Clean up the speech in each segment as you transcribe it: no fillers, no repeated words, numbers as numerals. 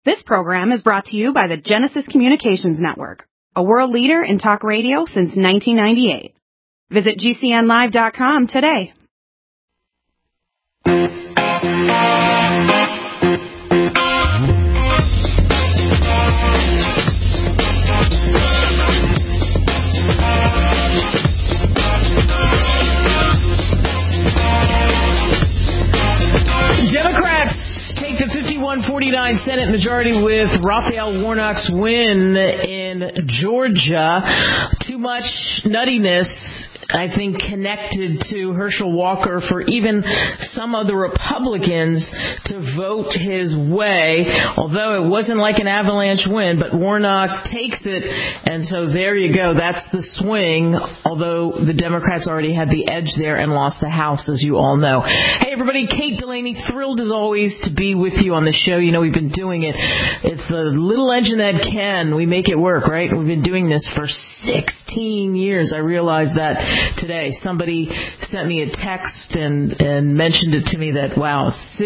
This program is brought to you by the Genesis Communications Network, a world leader in talk radio since 1998. Visit GCNlive.com today. Democrats take the 51-49 Senate majority with Raphael Warnock's win in Georgia. Too much nuttiness, I think, connected to Herschel Walker for even some of the Republicans to vote his way, although it wasn't like an avalanche win, but Warnock takes it, and so there you go. That's the swing, although the Democrats already had the edge there and lost the House, as you all know. Hey, everybody, Kate Delaney, thrilled as always to be with you on the show. You know, we've been doing it. It's the little engine that can. We make it work, right? We've been doing this for 16 years. I realized that today. Somebody sent me a text and mentioned it to me that, wow,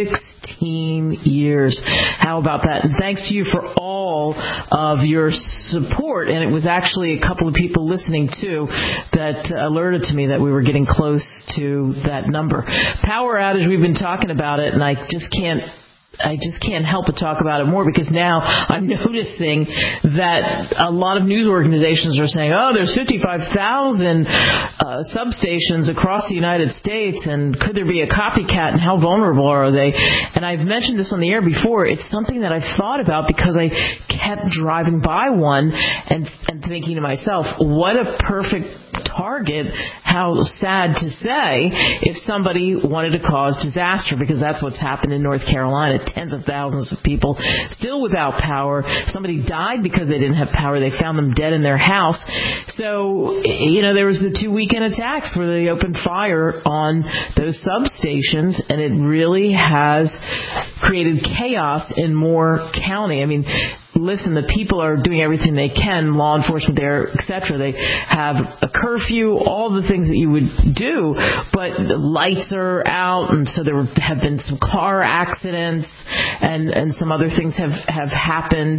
16 years. How about that? And thanks to you for all of your support. And it was actually a couple of people listening, too, that alerted to me that we were getting close to that number. Power outage, we've been talking about it, and I just can't help but talk about it more because now I'm noticing that a lot of news organizations are saying, oh, there's 55,000 substations across the United States, and could there be a copycat, and how vulnerable are they? And I've mentioned this on the air before. It's something that I've thought about because I kept driving by one and thinking to myself, what a perfect target, how sad to say, if somebody wanted to cause disaster, because that's what's happened in North Carolina. Tens of thousands of people still without power. Somebody died because they didn't have power. They found them dead in their house. So, you know, there was the 2 weekend attacks where they opened fire on those substations, and it really has created chaos in Moore County. I mean, listen, the people are doing everything they can, law enforcement there, etc. They have a curfew, all the things that you would do, but the lights are out, and so there have been some car accidents, and some other things have happened,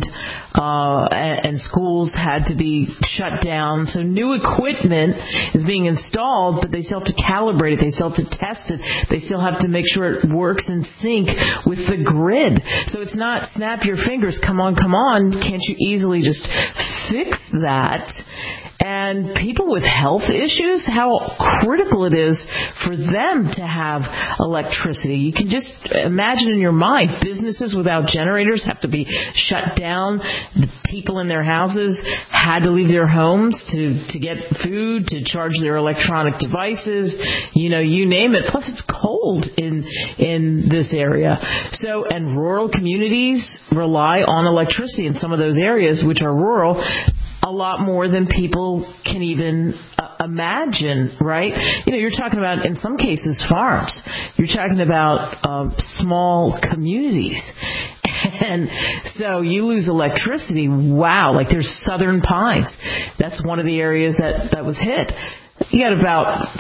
and schools had to be shut down. So new equipment is being installed, but they still have to calibrate it, they still have to test it, they still have to make sure it works in sync with the grid. So it's not snap your fingers, come on, can't you easily just fix that? And people with health issues, how critical it is for them to have electricity. You can just imagine in your mind, businesses without generators have to be shut down. The people in their houses had to leave their homes to get food, to charge their electronic devices, you know, you name it. Plus it's cold in this area. So, and rural communities rely on electricity in some of those areas, which are rural, a lot more than people can even imagine, right? You know, you're talking about, in some cases, farms. You're talking about small communities. And so you lose electricity. Wow, like there's Southern Pines. That's one of the areas that was hit. You got about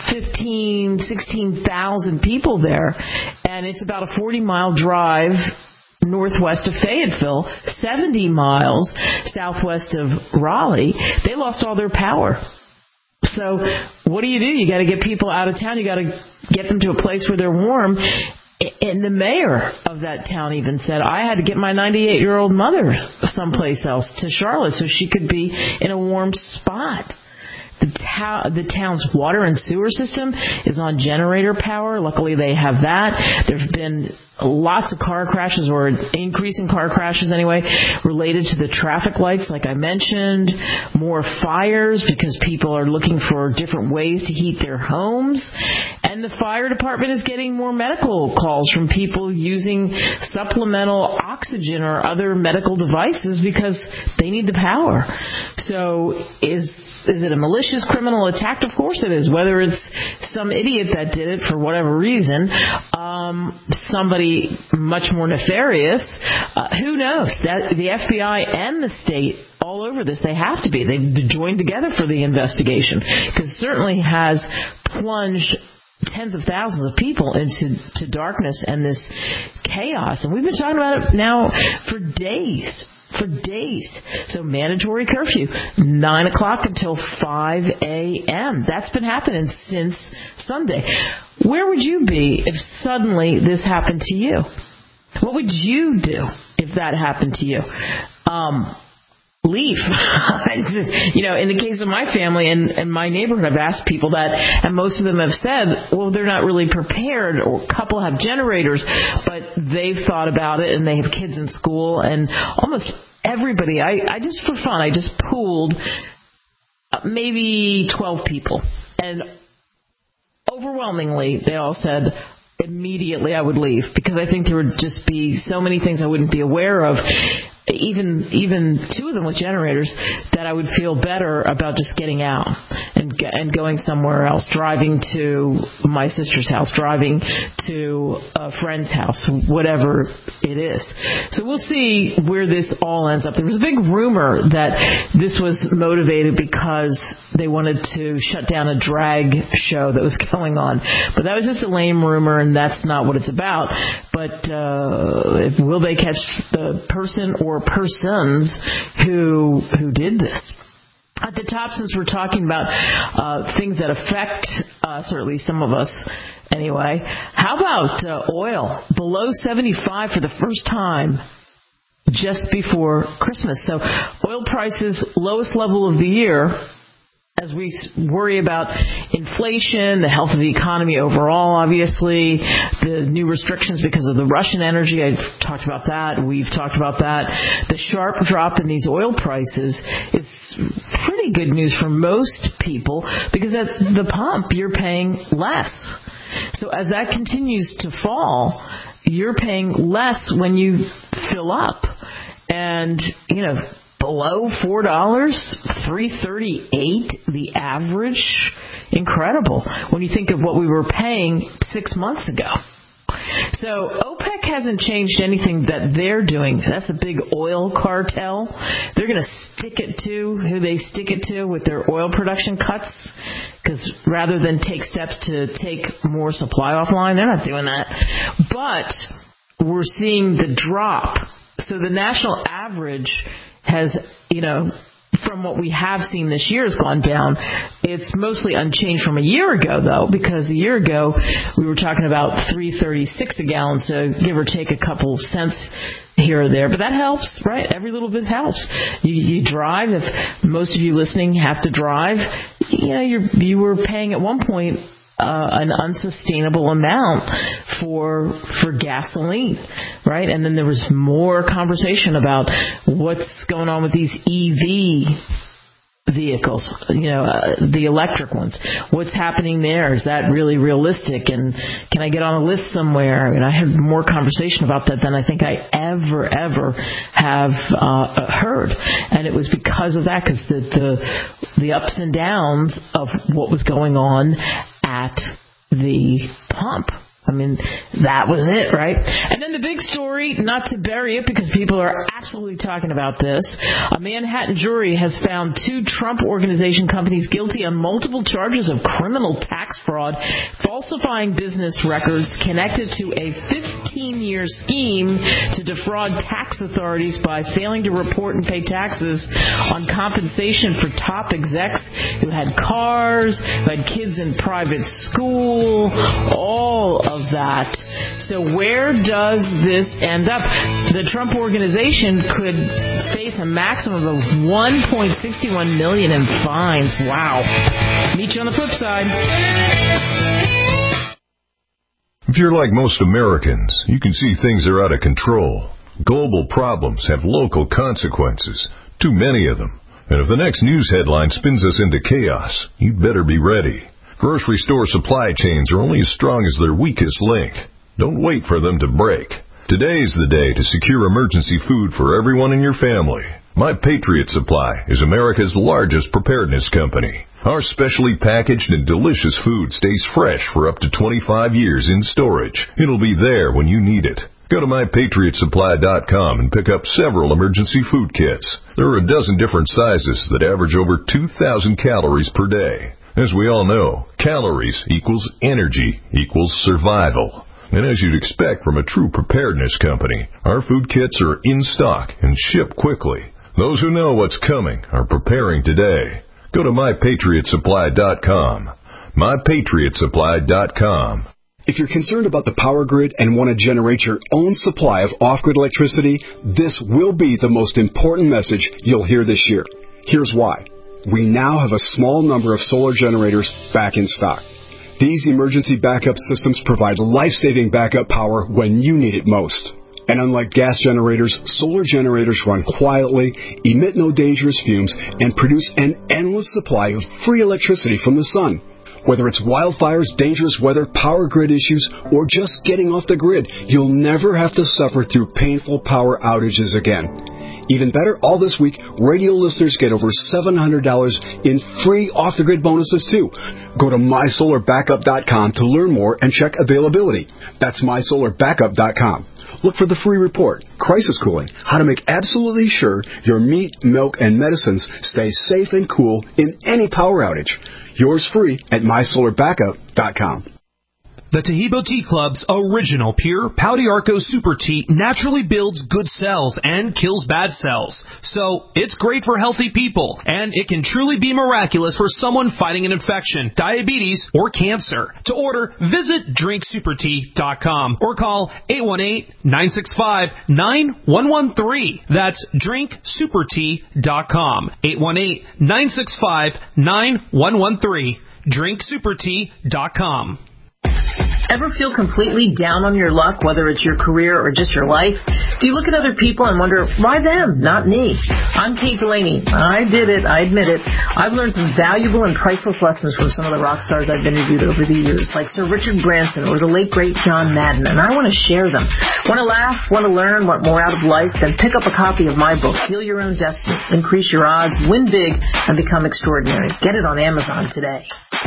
16,000 people there, and it's about a 40-mile drive northwest of Fayetteville, 70 miles southwest of Raleigh. They lost all their power. So what do? You got to get people out of town. You got to get them to a place where they're warm. And the mayor of that town even said, I had to get my 98-year-old mother someplace else, to Charlotte, so she could be in a warm spot. The town's water and sewer system is on generator power. Luckily, they have that. There's been lots of car crashes, or increasing car crashes anyway, related to the traffic lights, like I mentioned. More fires because people are looking for different ways to heat their homes. And the fire department is getting more medical calls from people using supplemental oxygen or other medical devices because they need the power. So is it a malicious criminal attack? Of course it is. Whether it's some idiot that did it for whatever reason, somebody much more nefarious, who knows? That the FBI and the state all over this, they have to be. They've joined together for the investigation, because it certainly has plunged tens of thousands of people into darkness and this chaos. And we've been talking about it now for days. So mandatory curfew, 9 o'clock until 5 a.m. That's been happening since Sunday. Where would you be if suddenly this happened to you? What would you do if that happened to you? Leave. In the case of my family and my neighborhood, I've asked people that, and most of them have said, well, they're not really prepared, or a couple have generators, but they've thought about it, and they have kids in school, and almost everybody, I just for fun, I just pooled maybe 12 people, and overwhelmingly, they all said, immediately I would leave, because I think there would just be so many things I wouldn't be aware of, even two of them with generators, that I would feel better about just getting out and going somewhere else, driving to my sister's house, driving to a friend's house, whatever it is. So we'll see where this all ends up. There was a big rumor that this was motivated because they wanted to shut down a drag show that was going on. But that was just a lame rumor, and that's not what it's about. But will they catch the person or persons who did this? At the top, since we're talking about things that affect us, or at least some of us anyway, how about oil? Below 75 for the first time just before Christmas. So oil prices, lowest level of the year, as we worry about inflation, the health of the economy overall, obviously, the new restrictions because of the Russian energy. I've talked about that. We've talked about that. The sharp drop in these oil prices is pretty good news for most people, because at the pump, you're paying less. So as that continues to fall, you're paying less when you fill up. And, below $4, $3.38, the average. Incredible when you think of what we were paying 6 months ago. So OPEC hasn't changed anything that they're doing. That's a big oil cartel. They're going to stick it to who they stick it to with their oil production cuts, because rather than take steps to take more supply offline, they're not doing that. But we're seeing the drop. So the national average has, from what we have seen this year, has gone down. It's mostly unchanged from a year ago, though, because a year ago we were talking about $3.36 a gallon, so give or take a couple cents here or there. But that helps, right? Every little bit helps. You drive. If most of you listening have to drive, you were paying at one point an unsustainable amount for gasoline, right? And then there was more conversation about what's going on with these EV vehicles, the electric ones. What's happening there? Is that really realistic? And can I get on a list somewhere? And I had more conversation about that than I think I ever have heard. And it was because of that, because the ups and downs of what was going on at the pump. I mean, that was it, right? And then the big story, not to bury it because people are absolutely talking about this, a Manhattan jury has found 2 Trump Organization companies guilty on multiple charges of criminal tax fraud, falsifying business records connected to a 15-year scheme to defraud tax authorities by failing to report and pay taxes on compensation for top execs who had cars, who had kids in private school, all of that. So where does this end up? The Trump Organization could face a maximum of $1.61 million in fines. Wow. Meet you on the flip side. If you're like most Americans, you can see things are out of control. Global problems have local consequences, too many of them. And if the next news headline spins us into chaos, you'd better be ready. Grocery store supply chains are only as strong as their weakest link. Don't wait for them to break. Today's the day to secure emergency food for everyone in your family. My Patriot Supply is America's largest preparedness company. Our specially packaged and delicious food stays fresh for up to 25 years in storage. It'll be there when you need it. Go to MyPatriotSupply.com and pick up several emergency food kits. There are a dozen different sizes that average over 2,000 calories per day. As we all know, calories equals energy equals survival. And as you'd expect from a true preparedness company, our food kits are in stock and ship quickly. Those who know what's coming are preparing today. Go to MyPatriotSupply.com. MyPatriotSupply.com. If you're concerned about the power grid and want to generate your own supply of off-grid electricity, this will be the most important message you'll hear this year. Here's why. We now have a small number of solar generators back in stock. These emergency backup systems provide life-saving backup power when you need it most. And unlike gas generators, solar generators run quietly, emit no dangerous fumes, and produce an endless supply of free electricity from the sun. Whether it's wildfires, dangerous weather, power grid issues, or just getting off the grid, you'll never have to suffer through painful power outages again. Even better, all this week, radio listeners get over $700 in free off-the-grid bonuses, too. Go to MySolarBackup.com to learn more and check availability. That's MySolarBackup.com. Look for the free report, Crisis Cooling, how to make absolutely sure your meat, milk, and medicines stay safe and cool in any power outage. Yours free at MySolarBackup.com. The Tahibo Tea Club's original pure Pau d'Arco Super Tea naturally builds good cells and kills bad cells. So, it's great for healthy people, and it can truly be miraculous for someone fighting an infection, diabetes, or cancer. To order, visit drinksupertea.com or call 818-965-9113. That's drinksupertea.com. 818-965-9113. drinksupertea.com. Ever feel completely down on your luck, whether it's your career or just your life? Do you look at other people and wonder, why them, not me? I'm Kate Delaney. I did it. I admit it. I've learned some valuable and priceless lessons from some of the rock stars I've interviewed over the years, like Sir Richard Branson or the late, great John Madden, and I want to share them. Want to laugh? Want to learn? Want more out of life? Then pick up a copy of my book, Deal Your Own Destiny, Increase Your Odds, Win Big, and Become Extraordinary. Get it on Amazon today.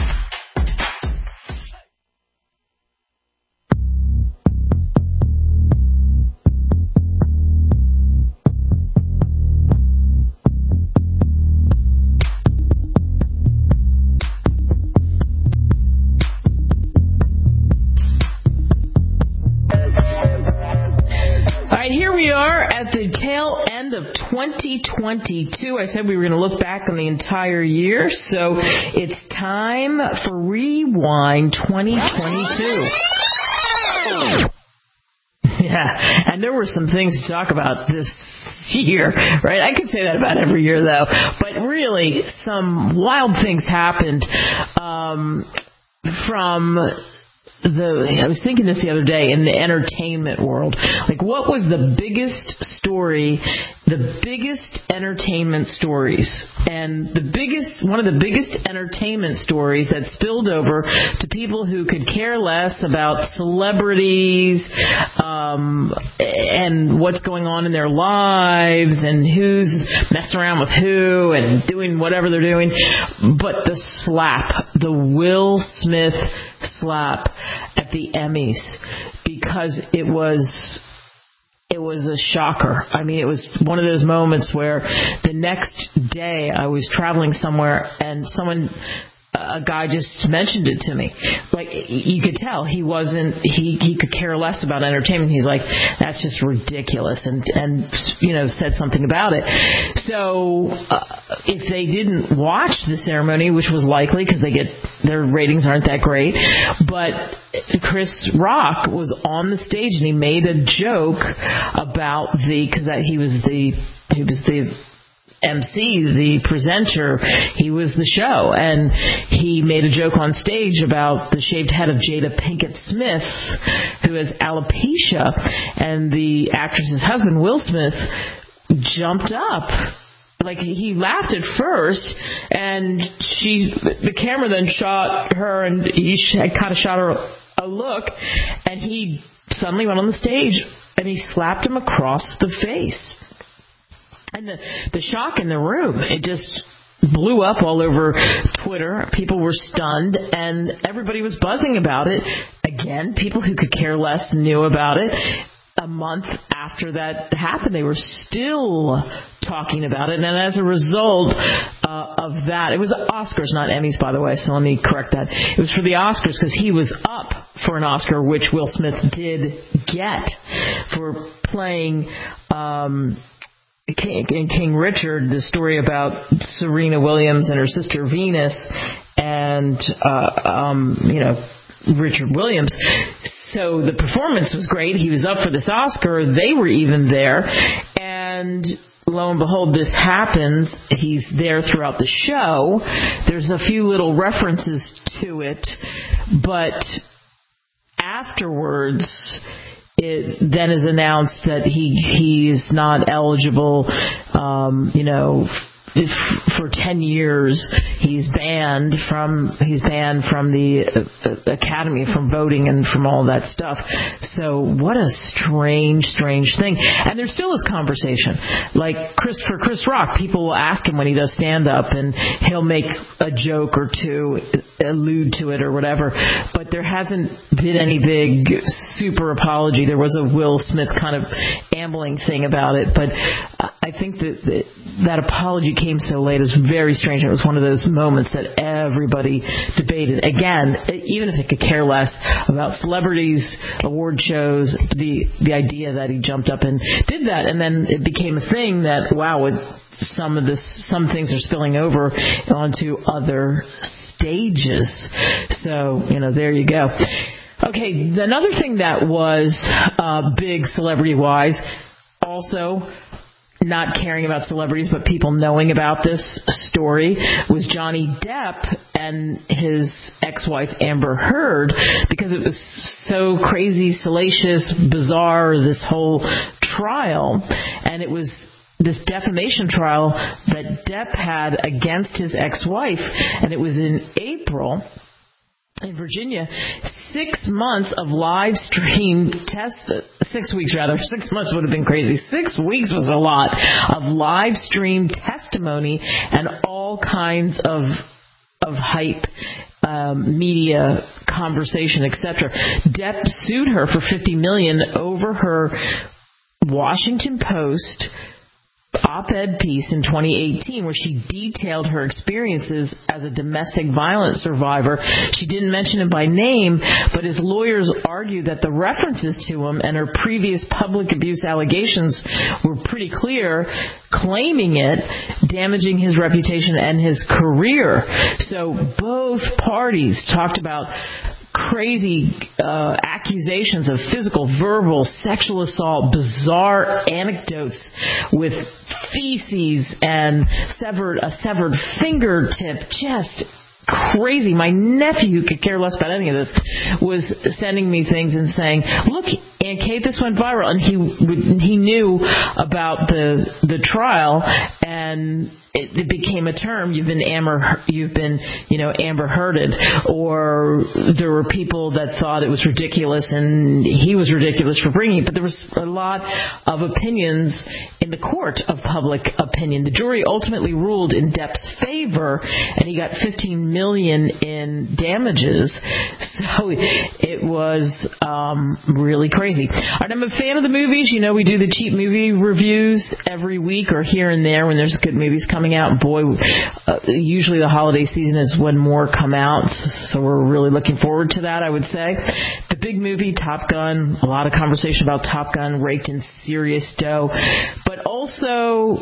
At the tail end of 2022, I said we were going to look back on the entire year, so it's time for Rewind 2022. Yeah, and there were some things to talk about this year, right? I could say that about every year, though. But really, some wild things happened I was thinking this the other day in the entertainment world. Like, what was the biggest story, the biggest entertainment stories, and one of the biggest entertainment stories that spilled over to people who could care less about celebrities, and what's going on in their lives, and who's messing around with who, and doing whatever they're doing. But the Will Smith slap at the Emmys, because it was a shocker. I mean, it was one of those moments where the next day I was traveling somewhere and a guy just mentioned it to me. Like, you could tell he could care less about entertainment. He's like, that's just ridiculous, and said something about it. So if they didn't watch the ceremony, which was likely because their ratings aren't that great, but Chris Rock was on the stage and he made a joke about because he was the MC, the presenter. He was the show, and he made a joke on stage about the shaved head of Jada Pinkett Smith, who has alopecia, and the actress's husband, Will Smith, jumped up. Like, he laughed at first, and the camera then shot her, and he kind of shot her a look, and he suddenly went on the stage, and he slapped him across the face. And the shock in the room, it just blew up all over Twitter. People were stunned, and everybody was buzzing about it. Again, people who could care less knew about it. a month after that happened, they were still talking about it. And as a result of that, it was Oscars, not Emmys, by the way, so let me correct that. It was for the Oscars because he was up for an Oscar, which Will Smith did get for playing in King Richard, the story about Serena Williams and her sister Venus and, Richard Williams. So the performance was great. He was up for this Oscar. They were even there. And lo and behold, this happens. He's there throughout the show. There's a few little references to it. But afterwards, it then is announced that he's not eligible, for 10 years. He's banned from the Academy, from voting and from all that stuff. So what a strange thing. And there still is conversation. Like Chris Rock, people will ask him when he does stand up and he'll make a joke or two, allude to it or whatever. But there hasn't been any big super apology. There was a Will Smith kind of ambling thing about it, but I think that apology came so late. It was very strange. It was one of those moments that everybody debated. Again, even if they could care less about celebrities, award shows, the idea that he jumped up and did that, and then it became a thing that, wow, some things are spilling over onto other stages. So, there you go. Okay, another thing that was big celebrity-wise, also not caring about celebrities, but people knowing about this story, was Johnny Depp and his ex-wife Amber Heard, because it was so crazy, salacious, bizarre, this whole trial. And it was this defamation trial that Depp had against his ex-wife, and it was in April in Virginia. 6 months of live stream 6 weeks rather. 6 months would have been crazy. 6 weeks was a lot of live stream testimony and all kinds of hype, media conversation, etc. Depp sued her for $50 million over her Washington Post op-ed piece in 2018 where she detailed her experiences as a domestic violence survivor. She didn't mention him by name, but his lawyers argued that the references to him and her previous public abuse allegations were pretty clear, claiming it, damaging his reputation and his career. So both parties talked about crazy accusations of physical, verbal, sexual assault, bizarre anecdotes with feces and a severed fingertip, just crazy. My nephew, who could care less about any of this, was sending me things and saying, "Look, Aunt Kate, this went viral," and he knew about the trial, and it became a term. You've been Amber Hearded, or there were people that thought it was ridiculous, and he was ridiculous for bringing it. But there was a lot of opinions in the court of public opinion. The jury ultimately ruled in Depp's favor, and he got $15 million in damages. So it was really crazy. All right, I'm a fan of the movies. We do the cheap movie reviews every week or here and there when there's good movies coming out. Boy, usually the holiday season is when more come out, so we're really looking forward to that, I would say. The big movie, Top Gun, a lot of conversation about Top Gun, raked in serious dough. But also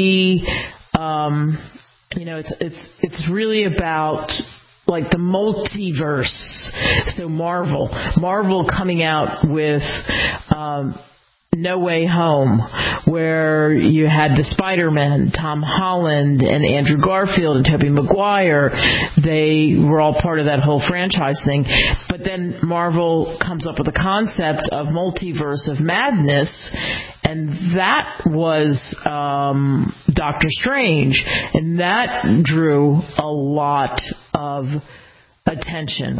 it's really about like the multiverse. So Marvel coming out with No Way Home, where you had the Spider-Man, Tom Holland, and Andrew Garfield, and Tobey Maguire. They were all part of that whole franchise thing. But then Marvel comes up with a concept of Multiverse of Madness, and that was Doctor Strange, and that drew a lot of attention.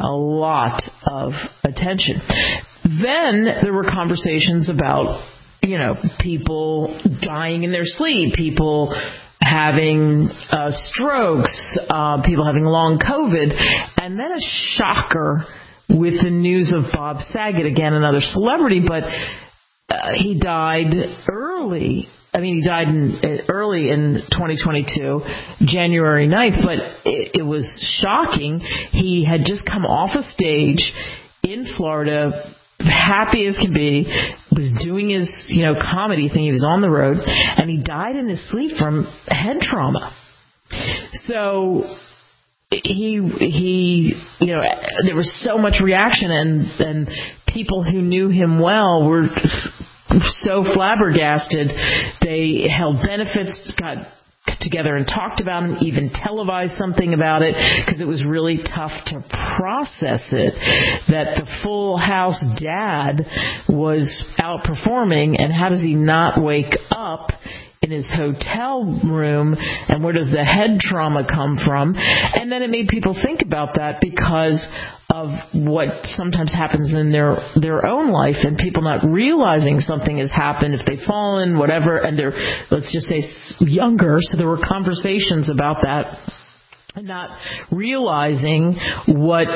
Then there were conversations about, people dying in their sleep, people having strokes, people having long COVID, and then a shocker with the news of Bob Saget, again, another celebrity, but he died early. I mean, he died early in 2022, January 9th, but it was shocking. He had just come off a stage in Florida, happy as can be, was doing his, comedy thing. He was on the road, and he died in his sleep from head trauma. So he there was so much reaction, and people who knew him well were so flabbergasted. They held benefits, got together and talked about him, even televised something about it, because it was really tough to process it, that the Full House dad was outperforming, and how does he not wake up in his hotel room, and where does the head trauma come from? And then it made people think about that because of what sometimes happens in their own life, and people not realizing something has happened if they've fallen, whatever, and they're, let's just say, younger. So there were conversations about that, and not realizing what,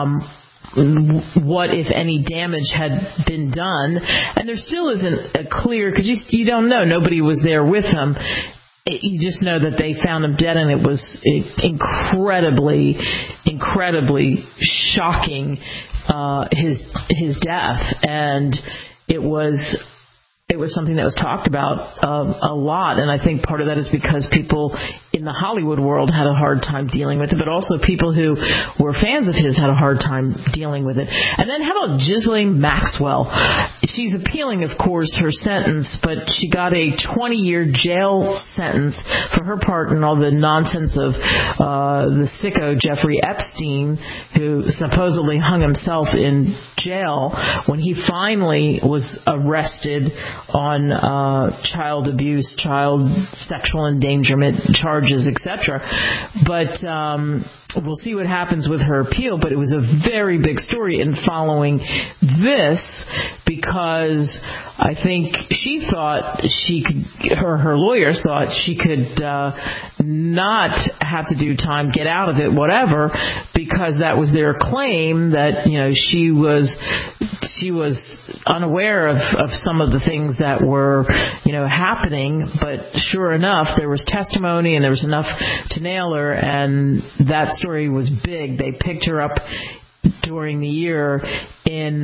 if any, damage had been done. And there still isn't a clear, because you don't know. Nobody was there with him. You just know that they found him dead, and it was incredibly, incredibly shocking, his death. And it was something that was talked about a lot, and I think part of that is because people in the Hollywood world had a hard time dealing with it, but also people who were fans of his had a hard time dealing with it. And then how about Ghislaine Maxwell? She's appealing, of course, her sentence, but she got a 20-year jail sentence for her part in all the nonsense of the sicko Jeffrey Epstein, who supposedly hung himself in jail when he finally was arrested on child abuse, child sexual endangerment charges, etc. But we'll see what happens with her appeal. But it was a very big story in following this, because I think she thought she could, her lawyers thought she could not have to do time, get out of it, whatever, because that was their claim that, she was unaware of some of the things that were, happening. But sure enough, there was testimony, and there was enough to nail her, and that story was big. They picked her up during the year in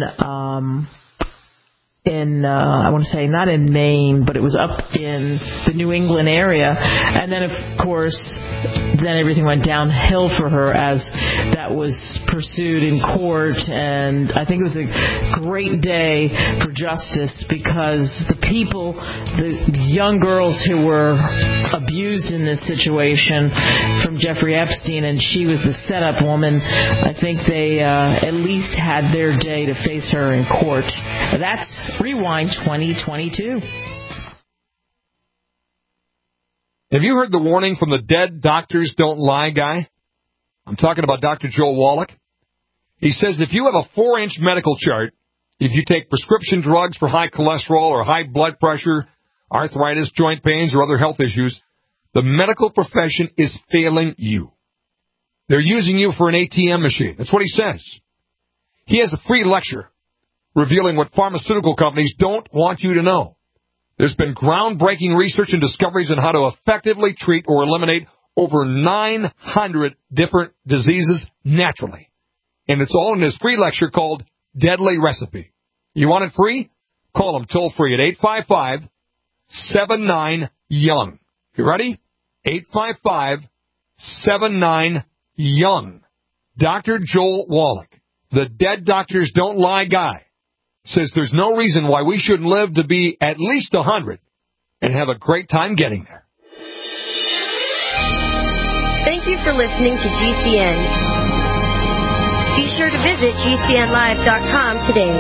I want to say not in Maine, but it was up in the New England area. And then, of course, then everything went downhill for her as that was pursued in court. And I think it was a great day for justice, because the people, the young girls who were abused in this situation from Jeffrey Epstein, and she was the setup woman, I think they at least had their day to face her in court. That's Rewind 2022. Have you heard the warning from the Dead Doctors Don't Lie guy? I'm talking about Dr. Joel Wallach. He says if you have a 4-inch medical chart, if you take prescription drugs for high cholesterol or high blood pressure, arthritis, joint pains, or other health issues, the medical profession is failing you. They're using you for an ATM machine. That's what he says. He has a free lecture revealing what pharmaceutical companies don't want you to know. There's been groundbreaking research and discoveries on how to effectively treat or eliminate over 900 different diseases naturally. And it's all in his free lecture called Deadly Recipe. You want it free? Call him toll-free at 855-79-YOUNG. You ready? 855-79-YOUNG. Dr. Joel Wallach, the Dead Doctors Don't Lie guy, says there's no reason why we shouldn't live to be at least 100 and have a great time getting there. Thank you for listening to GCN. Be sure to visit GCNlive.com today.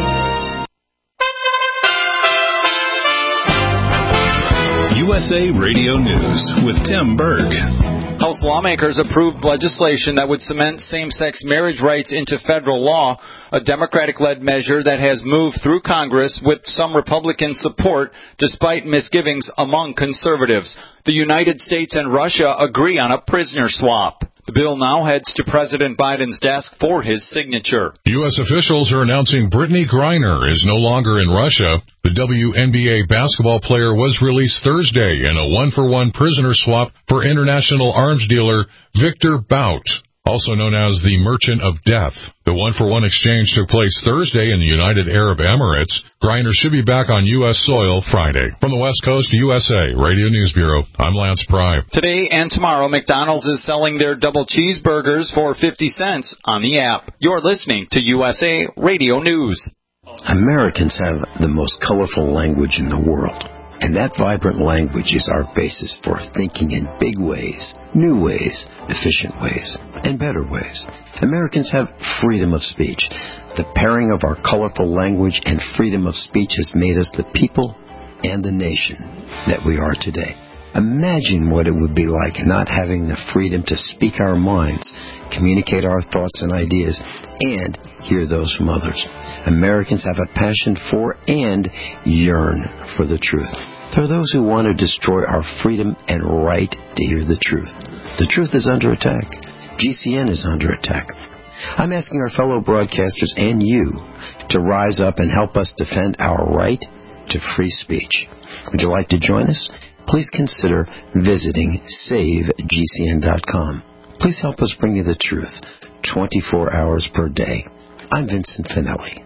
USA Radio News with Tim Berg. House lawmakers approved legislation that would cement same-sex marriage rights into federal law, a Democratic-led measure that has moved through Congress with some Republican support despite misgivings among conservatives. The United States and Russia agree on a prisoner swap. The bill now heads to President Biden's desk for his signature. U.S. officials are announcing Brittany Griner is no longer in Russia. The WNBA basketball player was released Thursday in a one-for-one prisoner swap for international arms dealer Victor Bout, also known as the Merchant of Death. The one-for-one exchange took place Thursday in the United Arab Emirates. Griner should be back on U.S. soil Friday. From the West Coast, USA Radio News Bureau, I'm Lance Pry. Today and tomorrow, McDonald's is selling their double cheeseburgers for 50 cents on the app. You're listening to USA Radio News. Americans have the most colorful language in the world. And that vibrant language is our basis for thinking in big ways, new ways, efficient ways, and better ways. Americans have freedom of speech. The pairing of our colorful language and freedom of speech has made us the people and the nation that we are today. Imagine what it would be like not having the freedom to speak our minds, communicate our thoughts and ideas, and hear those from others. Americans have a passion for and yearn for the truth. There are those who want to destroy our freedom and right to hear the truth. The truth is under attack. GCN is under attack. I'm asking our fellow broadcasters and you to rise up and help us defend our right to free speech. Would you like to join us? Please consider visiting SaveGCN.com. Please help us bring you the truth 24 hours per day. I'm Vincent Finelli.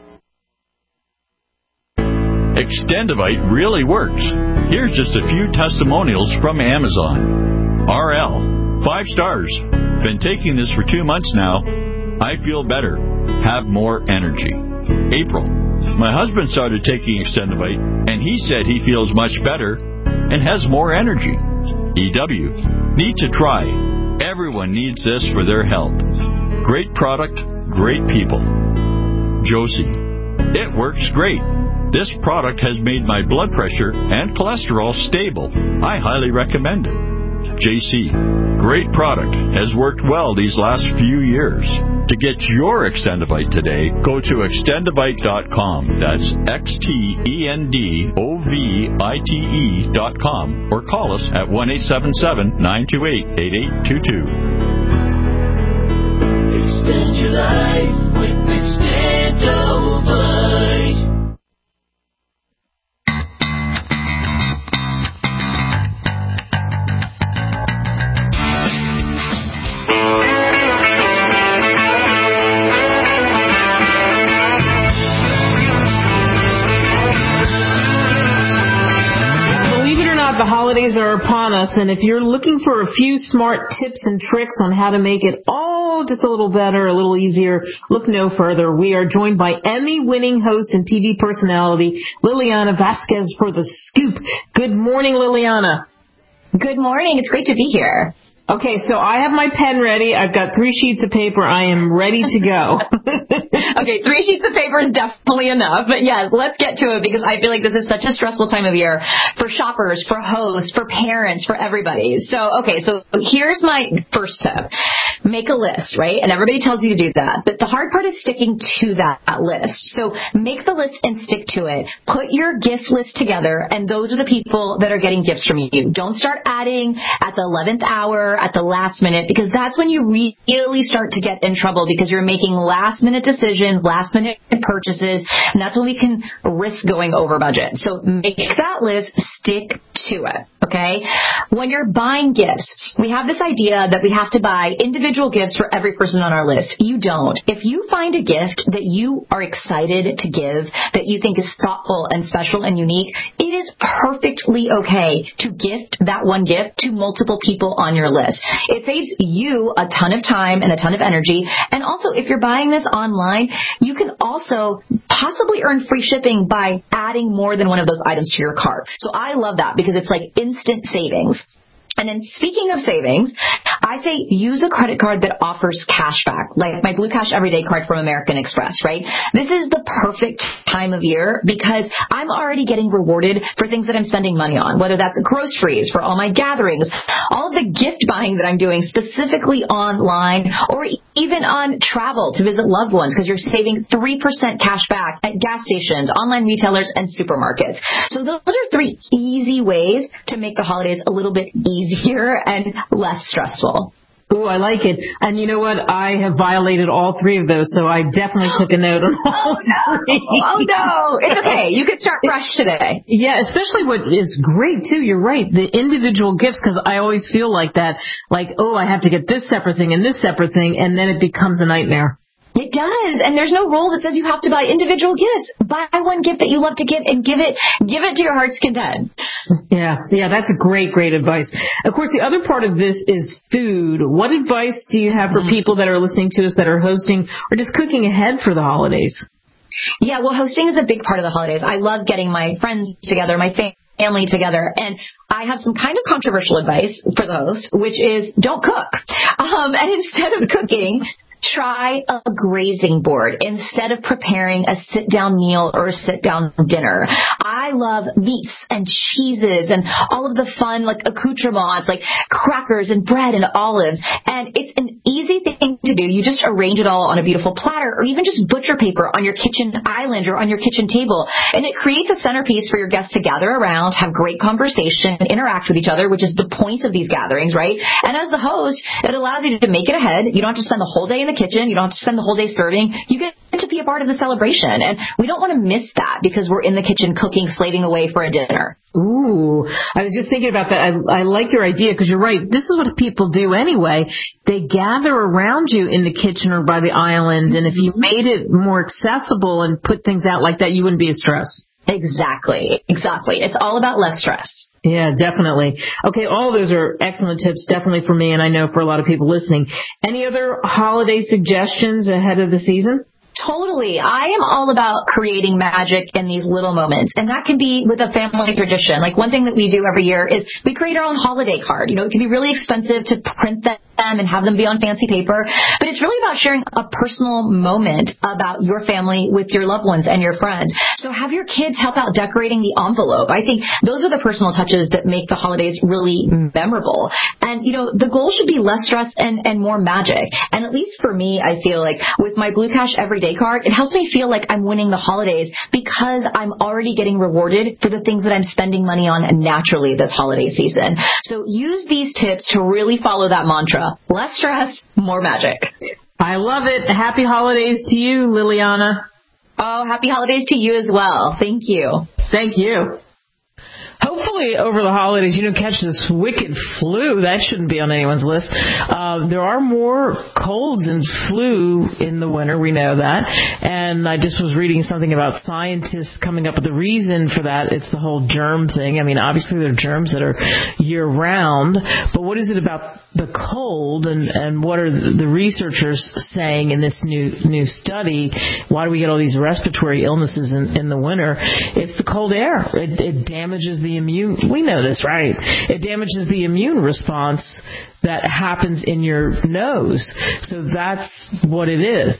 Extendivite really works. Here's just a few testimonials from Amazon. RL, 5 stars. Been taking this for 2 months now. I feel better. Have more energy. April, my husband started taking Extendivite, and he said he feels much better and has more energy. EW, need to try. Everyone needs this for their health. Great product, great people. Josie, it works great. This product has made my blood pressure and cholesterol stable. I highly recommend it. JC, great product. Has worked well these last few years. To get your Extendivite today, go to extendivite.com. That's XTENDOVITE.com or call us at 1-877-928-8822. Extend your life with Extendovite. The holidays are upon us, and if you're looking for a few smart tips and tricks on how to make it all just a little better, a little easier, look no further. We are joined by Emmy-winning host and TV personality Liliana Vasquez for The Scoop. Good morning, Liliana. Good morning. It's great to be here. Okay, so I have my pen ready. I've got 3 sheets of paper. I am ready to go. Okay, 3 sheets of paper is definitely enough. But yeah, let's get to it because I feel like this is such a stressful time of year for shoppers, for hosts, for parents, for everybody. So here's my first tip. Make a list, right? And everybody tells you to do that. But the hard part is sticking to that list. So make the list and stick to it. Put your gift list together, and those are the people that are getting gifts from you. Don't start adding at the 11th hour, at the last minute, because that's when you really start to get in trouble because you're making last minute decisions, last minute purchases, and that's when we can risk going over budget. So make that list, stick to it, okay? When you're buying gifts, we have this idea that we have to buy individual gifts for every person on our list. You don't. If you find a gift that you are excited to give, that you think is thoughtful and special and unique, it is perfectly okay to gift that one gift to multiple people on your list. It saves you a ton of time and a ton of energy. And also, if you're buying this online, you can also possibly earn free shipping by adding more than one of those items to your cart. So I love that because it's like instant savings. And then speaking of savings, I say use a credit card that offers cash back, like my Blue Cash Everyday card from American Express, right? This is the perfect time of year because I'm already getting rewarded for things that I'm spending money on, whether that's groceries for all my gatherings, all of the gift buying that I'm doing specifically online, or even on travel to visit loved ones because you're saving 3% cash back at gas stations, online retailers, and supermarkets. So those are 3 easy ways to make the holidays a little bit easier and less stressful. Ooh, I like it. And you know what? I have violated all three of those, so I definitely took a note on all three. Oh, no. It's okay. You could start fresh today. Yeah, especially what is great, too. You're right. The individual gifts, because I always feel like that. Like, oh, I have to get this separate thing and this separate thing, and then it becomes a nightmare. It does, and there's no rule that says you have to buy individual gifts. Buy one gift that you love to give and give it to your heart's content. Yeah, that's a great advice. Of course, the other part of this is food. What advice do you have for people that are listening to us that are hosting or just cooking ahead for the holidays? Yeah, well, hosting is a big part of the holidays. I love getting my friends together, my family together, and I have some kind of controversial advice for the host, which is don't cook. And instead of cooking, try a grazing board instead of preparing a sit-down meal or a sit-down dinner. I love meats and cheeses and all of the fun, like, accoutrements, like crackers and bread and olives. And it's an easy thing to do. You just arrange it all on a beautiful platter or even just butcher paper on your kitchen island or on your kitchen table. And it creates a centerpiece for your guests to gather around, have great conversation, interact with each other, which is the point of these gatherings, right? And as the host, it allows you to make it ahead. You don't have to spend the whole day in the kitchen. You don't have to spend the whole day serving. You get to be a part of the celebration. And we don't want to miss that because we're in the kitchen cooking, slaving away for a dinner. Ooh, I was just thinking about that. I like your idea because you're right. This is what people do anyway. They gather around you in the kitchen or by the island. And if you made it more accessible and put things out like that, you wouldn't be as stressed. Exactly. It's all about less stress. Yeah, definitely. Okay, all of those are excellent tips, definitely for me, and I know for a lot of people listening. Any other holiday suggestions ahead of the season? Totally. I am all about creating magic in these little moments. And that can be with a family tradition. Like one thing that we do every year is we create our own holiday card. You know, it can be really expensive to print them and have them be on fancy paper. But it's really about sharing a personal moment about your family with your loved ones and your friends. So have your kids help out decorating the envelope. I think those are the personal touches that make the holidays really memorable. And, you know, the goal should be less stress and more magic. And at least for me, I feel like with my Blue Cash Everyday card, it helps me feel like I'm winning the holidays because I'm already getting rewarded for the things that I'm spending money on naturally this holiday season. So use these tips to really follow that mantra. Less stress, more magic. I love it. Happy holidays to you, Liliana. Oh, happy holidays to you as well. Thank you. Thank you. Hopefully over the holidays you don't catch this wicked flu. That shouldn't be on anyone's list. There are more colds and flu in the winter. We know that. And I just was reading something about scientists coming up with the reason for that. It's the whole germ thing. I mean, obviously there are germs that are year-round. But what is it about the cold and what are the researchers saying in this new study? Why do we get all these respiratory illnesses in the winter? It's the cold air. It damages the immune. We know this, right? It damages the immune response that happens in your nose. So that's what it is.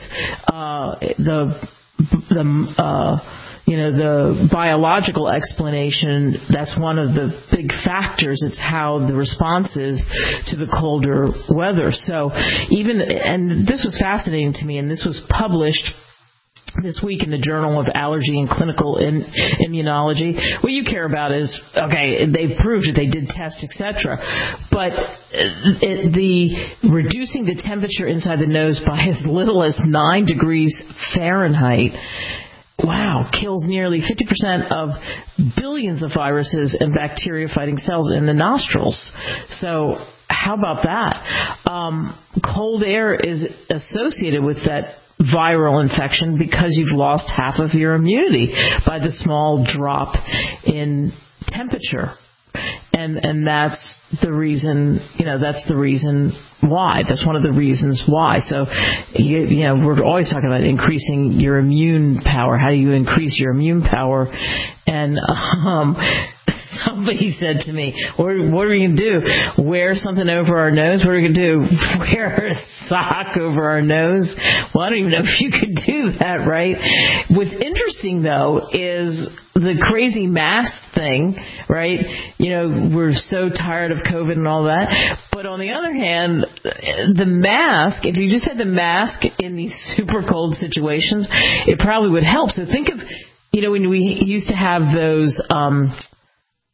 The biological explanation, that's one of the big factors. It's how the response is to the colder weather. So and this was fascinating to me, and this was published this week in the Journal of Allergy and Clinical Immunology. What you care about is, okay, they've proved it, they did tests, etc. But the reducing the temperature inside the nose by as little as 9 degrees Fahrenheit, wow, kills nearly 50% of billions of viruses and bacteria-fighting cells in the nostrils. So how about that? Cold air is associated with that viral infection because you've lost half of your immunity by the small drop in temperature. And that's the reason, that's the reason why. That's one of the reasons why. So, we're always talking about increasing your immune power. How do you increase your immune power? And, somebody said to me, what are we going to do? Wear something over our nose? What are we going to do? Wear a sock over our nose? Well, I don't even know if you could do that, right? What's interesting, though, is the crazy mask thing, right? We're so tired of COVID and all that. But on the other hand, the mask, if you just had the mask in these super cold situations, it probably would help. So think of, when we used to have those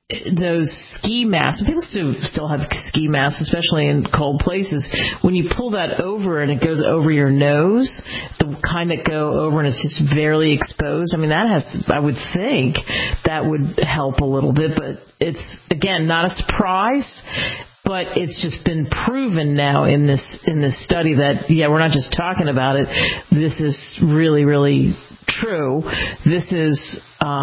those ski masks, people still have ski masks, especially in cold places. When you pull that over and it goes over your nose, the kind that go over and it's just barely exposed, I mean, I would think that would help a little bit, but it's, again, not a surprise. But it's just been proven now in this study that, we're not just talking about it. This is really, really true. This is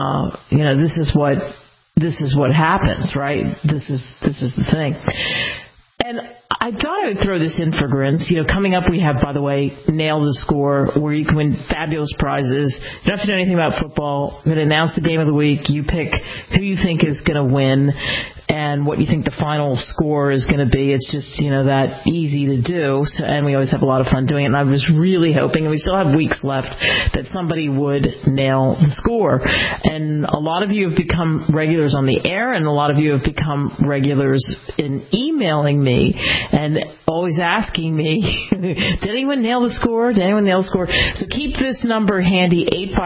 what happens, right? This is the thing. And I thought I would throw this in for grins. Coming up we have, by the way, Nail the Score, where you can win fabulous prizes. You don't have to know anything about football. I'm going to announce the game of the week. You pick who you think is going to win and what you think the final score is going to be. It's just, that easy to do. So, and we always have a lot of fun doing it. And I was really hoping, and we still have weeks left, that somebody would nail the score. And a lot of you have become regulars on the air, and a lot of you have become regulars in emailing me and always asking me, did anyone nail the score? Did anyone nail the score? So keep this number handy,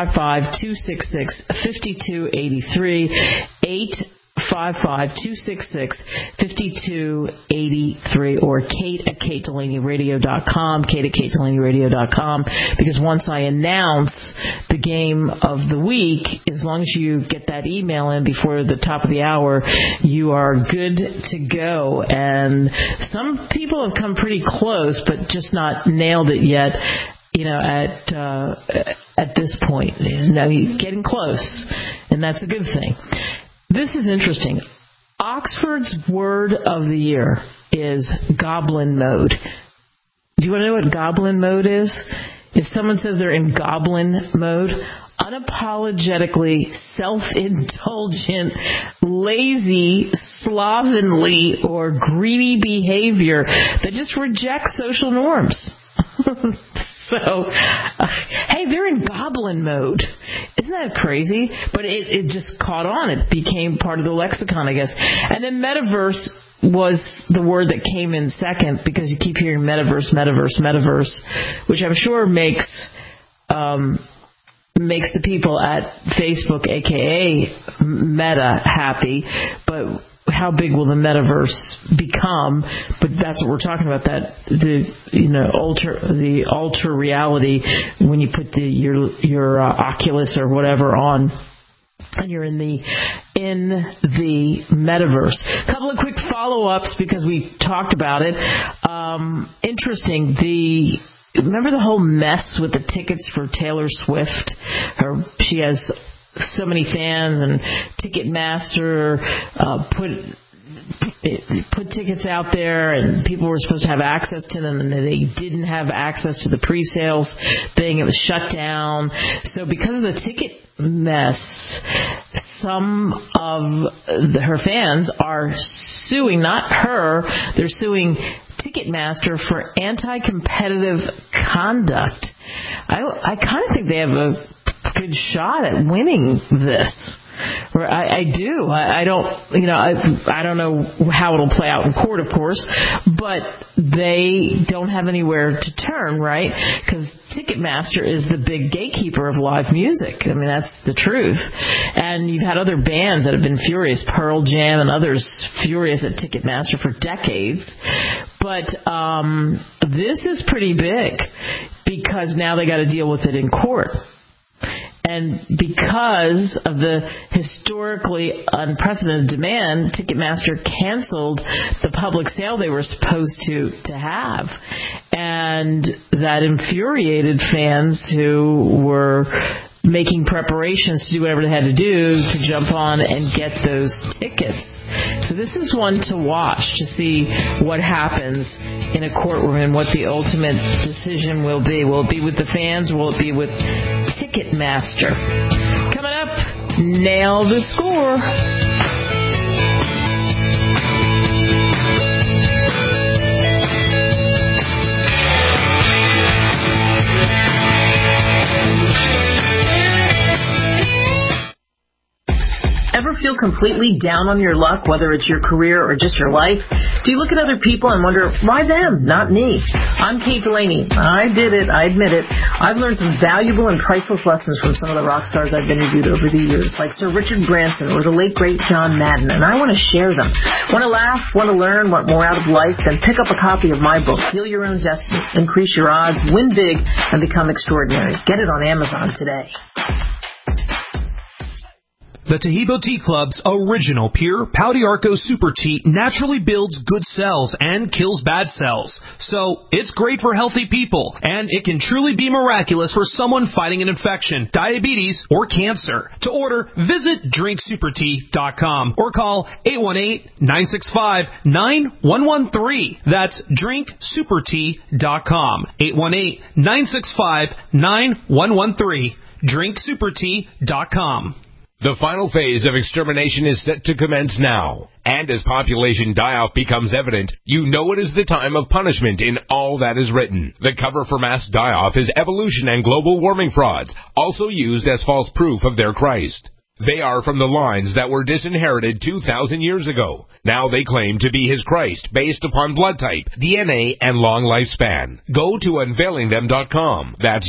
855-266-5283, 855-266-5283, or Kate@KateDelaneyRadio.com, Kate@KateDelaneyRadio.com, because once I announce the game of the week, as long as you get that email in before the top of the hour, you are good to go. And some people have come pretty close, but just not nailed it yet. At this point, getting close, and that's a good thing. This is interesting. Oxford's word of the year is goblin mode. Do you want to know what goblin mode is? If someone says they're in goblin mode, unapologetically self-indulgent, lazy, slovenly, or greedy behavior that just rejects social norms. So, hey, they're in goblin mode. Isn't that crazy? But it just caught on. It became part of the lexicon, I guess. And then metaverse was the word that came in second, because you keep hearing metaverse, which I'm sure makes the people at Facebook, aka Meta, happy. But how big will the metaverse become? But that's what we're talking about, that the alter reality, when you put your Oculus or whatever on and you're in the metaverse. A couple of quick follow-ups because we talked about it. Interesting, remember the whole mess with the tickets for Taylor Swift? She has so many fans, and Ticketmaster put tickets out there, and people were supposed to have access to them, and they didn't have access to the pre-sales thing. It was shut down. So because of the ticket mess, some of her fans are suing, not her, they're suing Ticketmaster for anti-competitive conduct. I kind of think they have a good shot at winning this. I do. I don't know how it'll play out in court, of course, but they don't have anywhere to turn, right? Because Ticketmaster is the big gatekeeper of live music. I mean, that's the truth. And you've had other bands that have been furious, Pearl Jam and others, furious at Ticketmaster for decades. But this is pretty big, because now they got to deal with it in court. And because of the historically unprecedented demand, Ticketmaster canceled the public sale they were supposed to have. And that infuriated fans who were making preparations to do whatever they had to do to jump on and get those tickets. So this is one to watch to see what happens in a courtroom and what the ultimate decision will be. Will it be with the fans, or will it be with Ticketmaster? Coming up, Nail the Score. Ever feel feel completely down on your luck, whether it's your career or just your life? Do you look at other people and wonder, why them, not me? I'm Kate Delaney. I did it. I admit it. I've learned some valuable and priceless lessons from some of the rock stars I've interviewed over the years, like Sir Richard Branson or the late, great John Madden, and I want to share them. Want to laugh, want to learn, want more out of life? Then pick up a copy of my book, Heal Your Own Destiny, Increase Your Odds, Win Big, and Become Extraordinary. Get it on Amazon today. The Taheebo Tea Club's original pure Pouty Arco Super Tea naturally builds good cells and kills bad cells. So, it's great for healthy people, and it can truly be miraculous for someone fighting an infection, diabetes, or cancer. To order, visit drinksupertea.com or call 818-965-9113. That's drinksupertea.com. 818-965-9113. drinksupertea.com. The final phase of extermination is set to commence now. And as population die-off becomes evident, you know it is the time of punishment in all that is written. The cover for mass die-off is evolution and global warming frauds, also used as false proof of their Christ. They are from the lines that were disinherited 2,000 years ago. Now they claim to be his Christ based upon blood type, DNA, and long lifespan. Go to unveilingthem.com. That's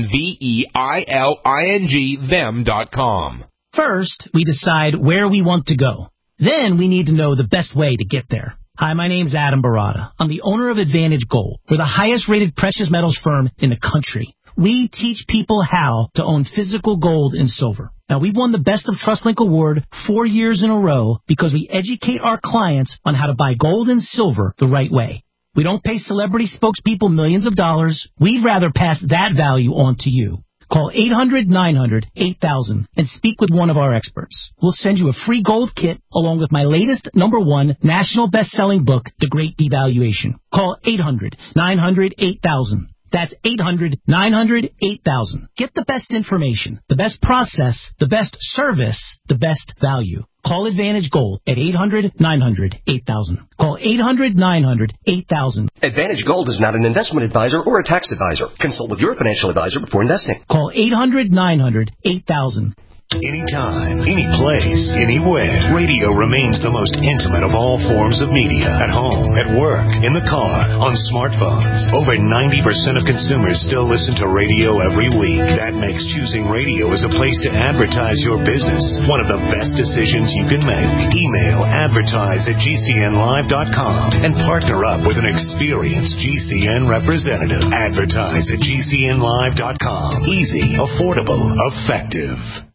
UNVEILING them.com. First, we decide where we want to go. Then we need to know the best way to get there. Hi, my name's Adam Barada. I'm the owner of Advantage Gold. We're the highest rated precious metals firm in the country. We teach people how to own physical gold and silver. Now, we've won the Best of TrustLink Award 4 years in a row because we educate our clients on how to buy gold and silver the right way. We don't pay celebrity spokespeople millions of dollars. We'd rather pass that value on to you. Call 800-900-8000 and speak with one of our experts. We'll send you a free gold kit along with my latest #1 national best-selling book, The Great Devaluation. Call 800-900-8000. That's 800-900-8000. Get the best information, the best process, the best service, the best value. Call Advantage Gold at 800-900-8000. Call 800-900-8000. Advantage Gold is not an investment advisor or a tax advisor. Consult with your financial advisor before investing. Call 800-900-8000. Anytime, any place, anywhere. Radio remains the most intimate of all forms of media. At home, at work, in the car, on smartphones. Over 90% of consumers still listen to radio every week. That makes choosing radio as a place to advertise your business one of the best decisions you can make. Email advertise@gcnlive.com and partner up with an experienced GCN representative. Advertise@gcnlive.com. Easy, affordable, effective.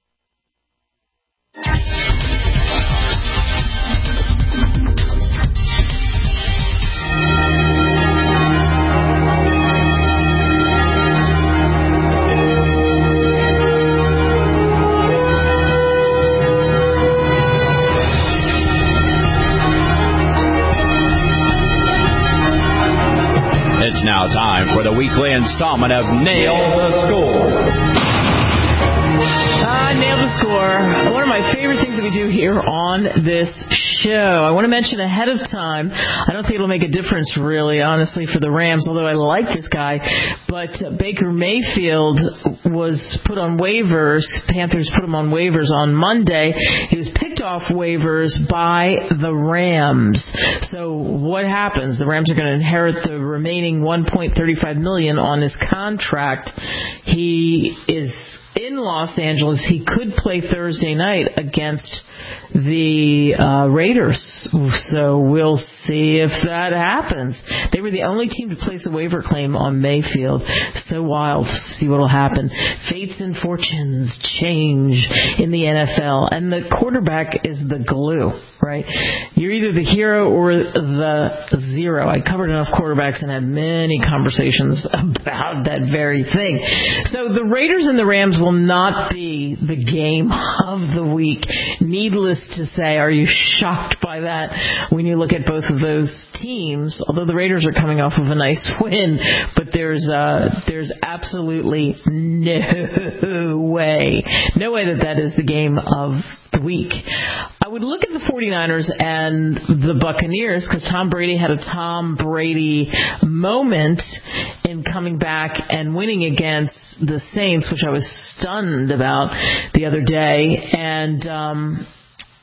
It's now time for the weekly installment of Nail the Score. Nail the Score. One of my favorite things that we do here on this show. I want to mention ahead of time, I don't think it'll make a difference really, honestly, for the Rams, although I like this guy, but Baker Mayfield was put on waivers. Panthers put him on waivers on Monday. He was picked off waivers by the Rams. So what happens? The Rams are going to inherit the remaining $1.35 million on his contract. He is in Los Angeles. He could play Thursday night against the Raiders. So we'll see if that happens. They were the only team to place a waiver claim on Mayfield. So wild. See what will happen. Fates and fortunes change in the NFL. And the quarterback is the glue, right? You're either the hero or the zero. I covered enough quarterbacks and had many conversations about that very thing. So the Raiders and the Rams will not be the game of the week. Needless to say, are you shocked by that when you look at both of those teams? Although the Raiders are coming off of a nice win, but there's absolutely no way that is the game of the week. I would look at the 49ers and the Buccaneers because Tom Brady had a Tom Brady moment in coming back and winning against the Saints, which I was stunned about the other day. And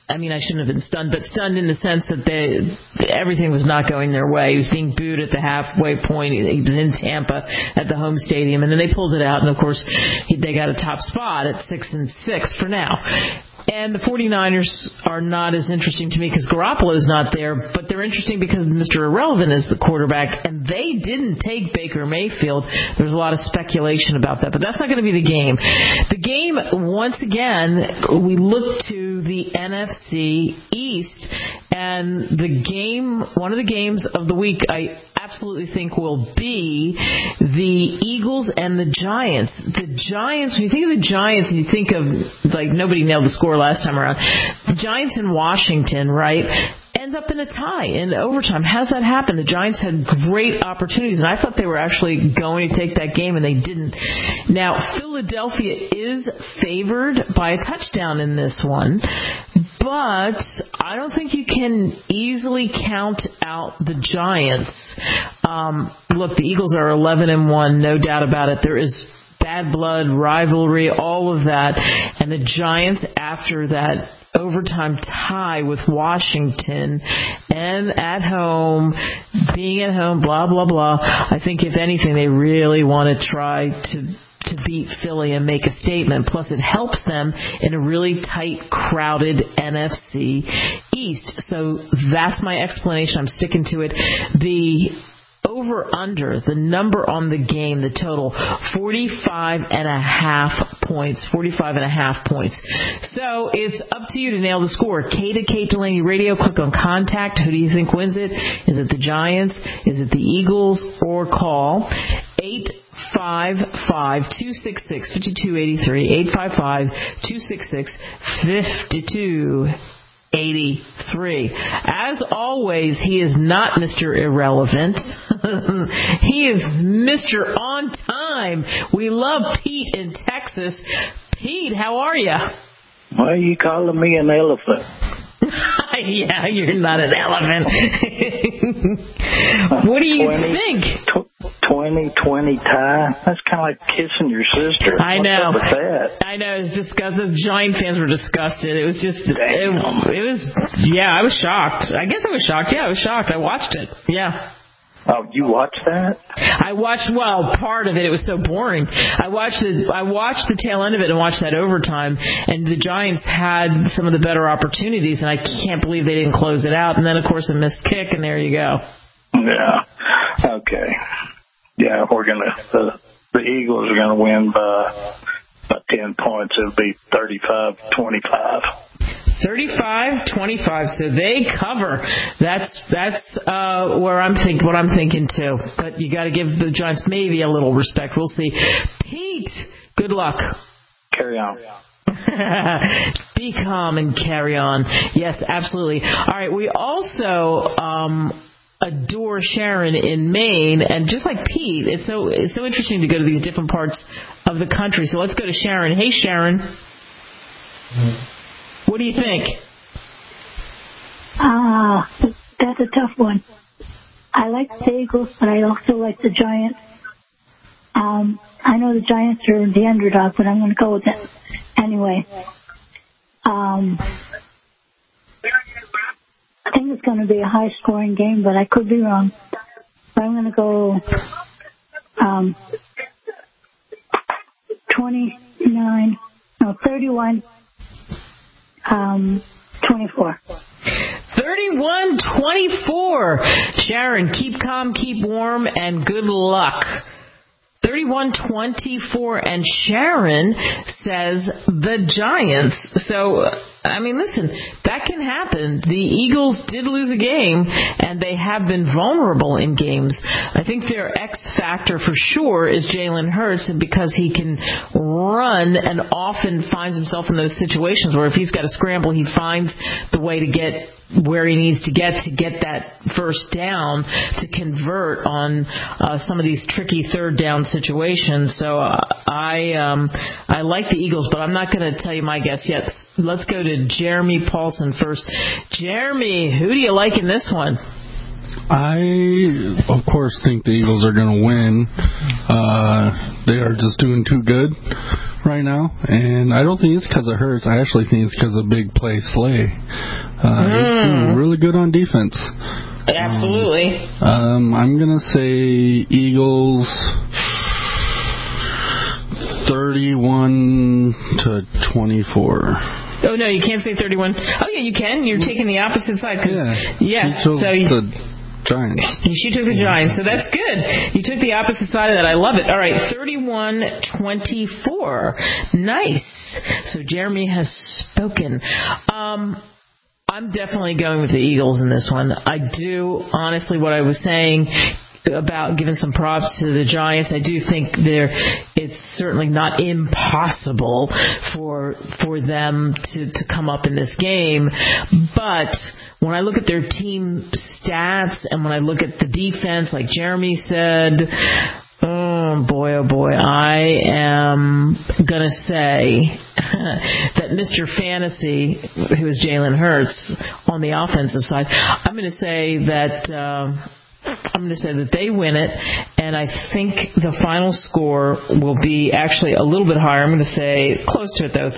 I mean, I shouldn't have been stunned, but stunned in the sense that everything was not going their way. He was being booed at the halfway point. He was in Tampa at the home stadium, and then they pulled it out, and of course, they got a top spot at 6-6 for now. And the 49ers are not as interesting to me because Garoppolo is not there, but they're interesting because Mr. Irrelevant is the quarterback, and they didn't take Baker Mayfield. There's a lot of speculation about that, but that's not going to be the game. The game, once again, we look to the NFC East, and the game, one of the games of the week, I absolutely think will be the Eagles and the Giants. The Giants, when you think of the Giants, and you think of, like, nobody nailed the score last time around. The Giants in Washington, right, end up in a tie in overtime. How's that happen? The Giants had great opportunities, and I thought they were actually going to take that game, and they didn't. Now, Philadelphia is favored by a touchdown in this one, but I don't think you can easily count out the Giants. Look, the Eagles are 11-1, no doubt about it. There is bad blood, rivalry, all of that. And the Giants, after that overtime tie with Washington and at home, being at home, blah, blah, blah, I think if anything, they really want to try to beat Philly and make a statement. Plus, it helps them in a really tight, crowded NFC East. So that's my explanation. I'm sticking to it. The over-under, the number on the game, the total, 45.5 points. 45.5 points. So it's up to you to nail the score. Kate at Kate Delaney Radio. Click on contact. Who do you think wins it? Is it the Giants? Is it the Eagles? Or call 855-266-5283. 855-266-5283. As always, he is not Mr. Irrelevant. He is Mr. On Time. We love Pete in Texas. Pete, how are you? Why are you calling me an elephant? Yeah, you're not an elephant. What do you think? 20-20 tie? That's kind of like kissing your sister. I know. What's up with that? I know. It's disgusting. The Giant fans were disgusted. It was just, it was, yeah, I was shocked. I guess I was shocked. Yeah, I was shocked. I watched it. Yeah. Oh, you watched that? I watched, well, part of it. It was so boring. I watched the tail end of it and watched that overtime, and the Giants had some of the better opportunities, and I can't believe they didn't close it out. And then, of course, a missed kick, and there you go. Yeah. Okay. Yeah, the Eagles are gonna win by 10 points. It'll be 35-25. 35-25, so they cover. That's what I'm thinking too. But you got to give the Giants maybe a little respect. We'll see. Pete, good luck. Carry on. Be calm and carry on. Yes, absolutely. All right, we also adore Sharon in Maine, and just like Pete, it's so interesting to go to these different parts of the country. So let's go to Sharon. Hey, Sharon. What do you think? That's a tough one. I like the Eagles, but I also like the Giants. I know the Giants are the underdog, but I'm going to go with it anyway. I think it's going to be a high-scoring game, but I could be wrong. But I'm going to go 31. 24. 31-24. Sharon, keep calm, keep warm, and good luck. 31-24, and Sharon says the Giants. So, I mean, listen, that can happen. The Eagles did lose a game, and they have been vulnerable in games. I think their X factor for sure is Jalen Hurts, and because he can run and often finds himself in those situations where if he's got to scramble, he finds the way to get where he needs to get that first down to convert on some of these tricky third down situations. So I like the Eagles, but I'm not going to tell you my guess yet. Let's go to Jeremy Paulson first. Jeremy, who do you like in this one? I, of course, think the Eagles are going to win. They are just doing too good. right now, and I don't think it's because of Hurts. I actually think it's because of big play Slay. He's doing really good on defense. Absolutely. I'm going to say Eagles 31-24. Oh, no, you can't say 31. Oh, yeah, you can. You're taking the opposite side. She took the Giants, so that's good. You took the opposite side of that. I love it. All right, 31-24. Nice. So Jeremy has spoken. I'm definitely going with the Eagles in this one. I do, honestly, what I was saying about giving some props to the Giants, I do think it's certainly not impossible for them to come up in this game. But when I look at their team stats and when I look at the defense, like Jeremy said, oh boy, I am going to say that Mr. Fantasy, who is Jalen Hurts, on the offensive side, I'm going to say that they win it, and I think the final score will be actually a little bit higher. I'm going to say close to it, though,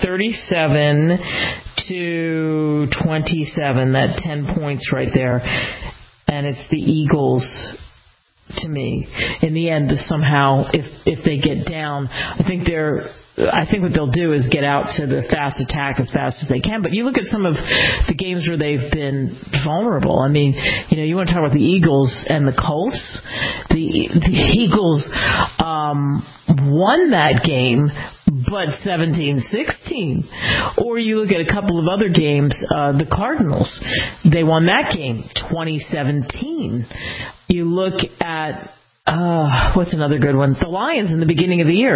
37-27, that 10 points right there. And it's the Eagles, to me. In the end, somehow, if they get down, I think what they'll do is get out to the fast attack as fast as they can. But you look at some of the games where they've been vulnerable. I mean, you want to talk about the Eagles and the Colts. The Eagles won that game, but 17-16. Or you look at a couple of other games, the Cardinals. They won that game 2017. You look at what's another good one? The Lions in the beginning of the year,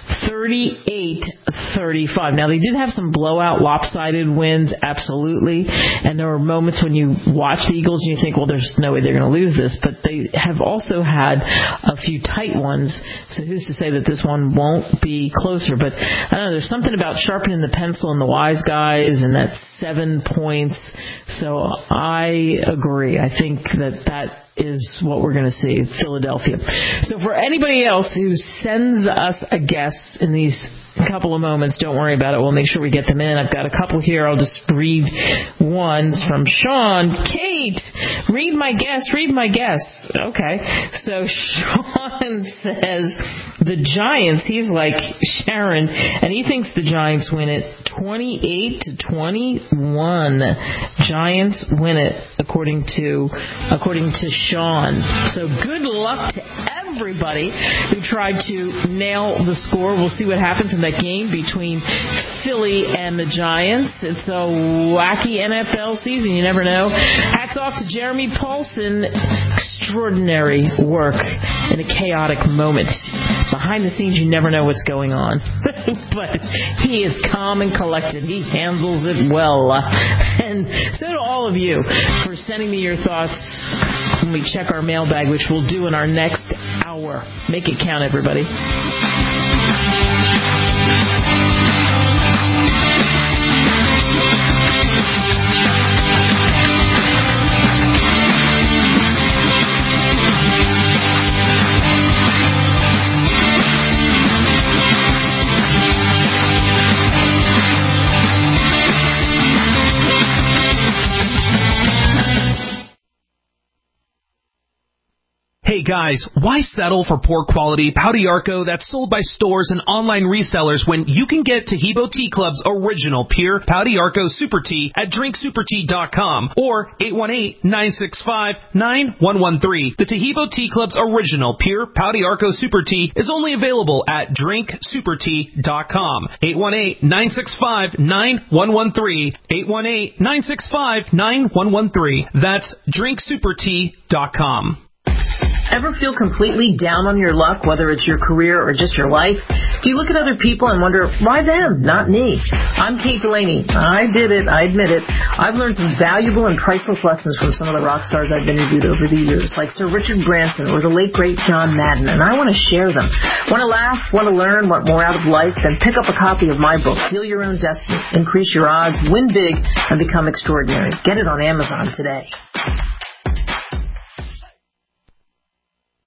38-35. Now, they did have some blowout, lopsided wins, absolutely. And there were moments when you watch the Eagles and you think, well, there's no way they're going to lose this. But they have also had a few tight ones. So who's to say that this one won't be closer? But I don't know, there's something about sharpening the pencil and the wise guys, and that's 7 points. So I agree. I think that is what we're going to see, Philadelphia. So for anybody else who sends us a guess in these couple of moments, don't worry about it. We'll make sure we get them in. I've got a couple here. I'll just read ones from Sean. Kate, read my guess. Okay. So Sean says the Giants, he's like Sharon, and he thinks the Giants win it 28-21. Giants win it according to Sean. So good luck to everybody who tried to nail the score. We'll see what happens in that game between Philly and the Giants. It's a wacky NFL season. You never know. Hats off to Jeremy Paulson. Extraordinary work in a chaotic moment. Behind the scenes, you never know what's going on. But he is calm and collected. He handles it well. And so do all of you for sending me your thoughts when we check our mailbag, which we'll do in our next hour. Make it count, everybody. Hey guys, why settle for poor quality Pau d'Arco that's sold by stores and online resellers when you can get Taheebo Tea Club's original pure Pau d'Arco Super Tea at drinksupertea.com or 818-965-9113. The Taheebo Tea Club's original pure Pau d'Arco Super Tea is only available at drinksupertea.com. 818-965-9113. 818-965-9113. That's drinksupertea.com. Ever feel completely down on your luck, whether it's your career or just your life? Do you look at other people and wonder, why them, not me? I'm Kate Delaney. I did it. I admit it. I've learned some valuable and priceless lessons from some of the rock stars I've interviewed over the years, like Sir Richard Branson or the late, great John Madden, and I want to share them. Want to laugh, want to learn, want more out of life? Then pick up a copy of my book, Deal Your Own Destiny, Increase Your Odds, Win Big, and Become Extraordinary. Get it on Amazon today.